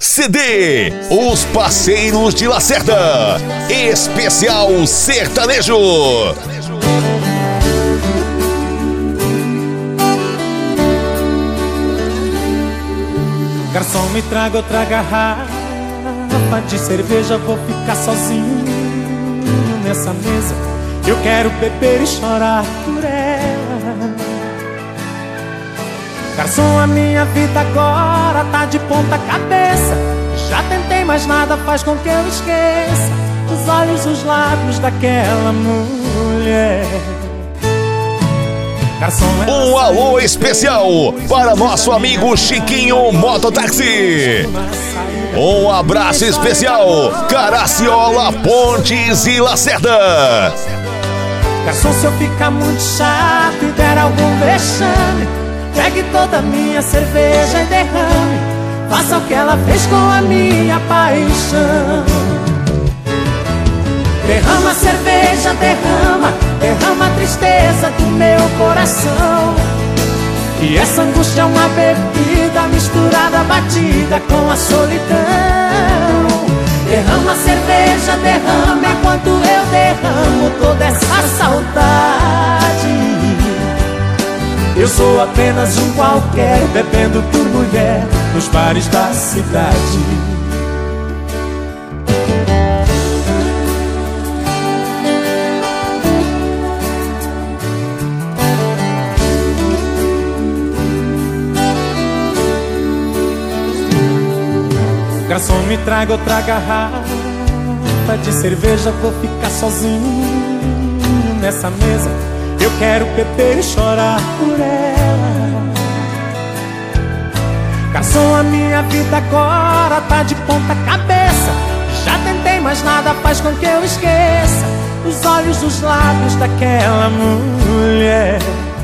CD, os parceiros de Lacerda, especial sertanejo. Garçom, me traga outra garrafa de cerveja, vou ficar sozinho nessa mesa. Eu quero beber e chorar por ela. Garçom, a minha vida agora tá de ponta cabeça. Já tentei, mas nada faz com que eu esqueça os olhos, os lábios daquela mulher. Garçom, um alô especial para nosso amigo Chiquinho Mototáxi. Um abraço especial, Caraciola, Pontes e Lacerda. Garçom, se eu ficar muito chato e der algum vexame, pegue toda a minha cerveja e derrame. Faça o que ela fez com a minha paixão. Derrama a cerveja, derrama, derrama a tristeza do meu coração. E essa angústia é uma bebida misturada, batida com a solidão. Derrama a cerveja, derrama, enquanto eu derramo toda essa saudade. Eu sou apenas um qualquer, bebendo por mulher nos bares da cidade. Garçom, me traga outra garrafa de cerveja, vou ficar sozinho nessa mesa. Eu quero beber e chorar por ela. Garçom, a minha vida agora tá de ponta cabeça. Já tentei, mas nada faz com que eu esqueça os olhos, os lábios daquela mulher.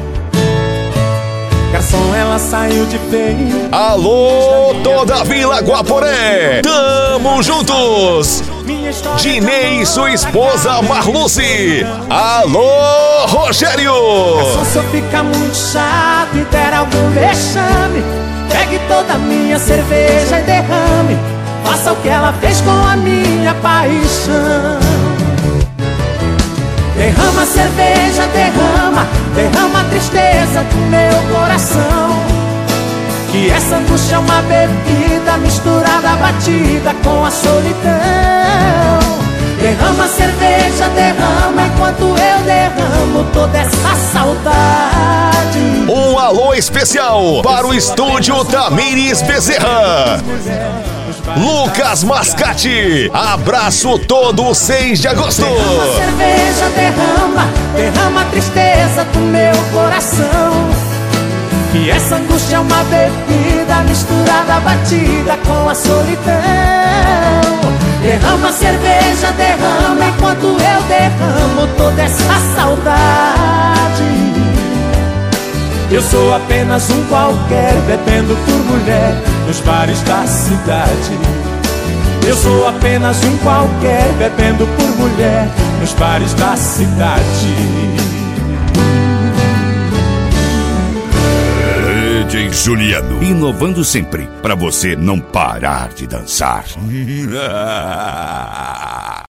Garçom, ela saiu de peito. Alô, toda a Vila Guaporé, tamo juntos. Dinei e sua esposa Marluce. Alô, Rogério. Garçom, se eu ficar muito chato e der algum vexame, pegue toda a minha cerveja e derrame. Faça o que ela fez com a minha paixão. Derrama a cerveja, derrama, derrama a tristeza do meu coração. Que essa angústia é uma bebida misturada, batida com a solidão. Derrama a cerveja, derrama, enquanto eu derramo toda essa saudade. Um alô especial para o estúdio Tamires Bezerra. Lucas Mascate, abraço todo 6 de agosto. Derrama a cerveja, derrama, derrama a tristeza do meu coração. Que essa angústia é uma bebida misturada, batida com a solidão. Derrama a cerveja, derrama, enquanto eu derramo toda essa saudade. Eu sou apenas um qualquer, bebendo por mulher nos bares da cidade. Eu sou apenas um qualquer, bebendo por mulher nos bares da cidade. DJ Juliano, inovando sempre, pra você não parar de dançar.